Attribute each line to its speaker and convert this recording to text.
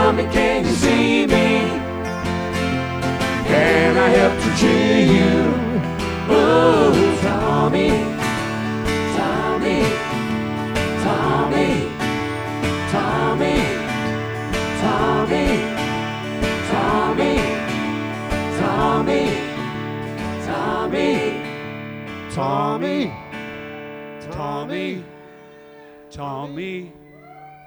Speaker 1: Tommy, can you see me? Can I help to cheer you? Oh, Tommy, Tommy, Tommy, Tommy, Tommy, Tommy, Tommy, Tommy, Tommy, Tommy, Tommy.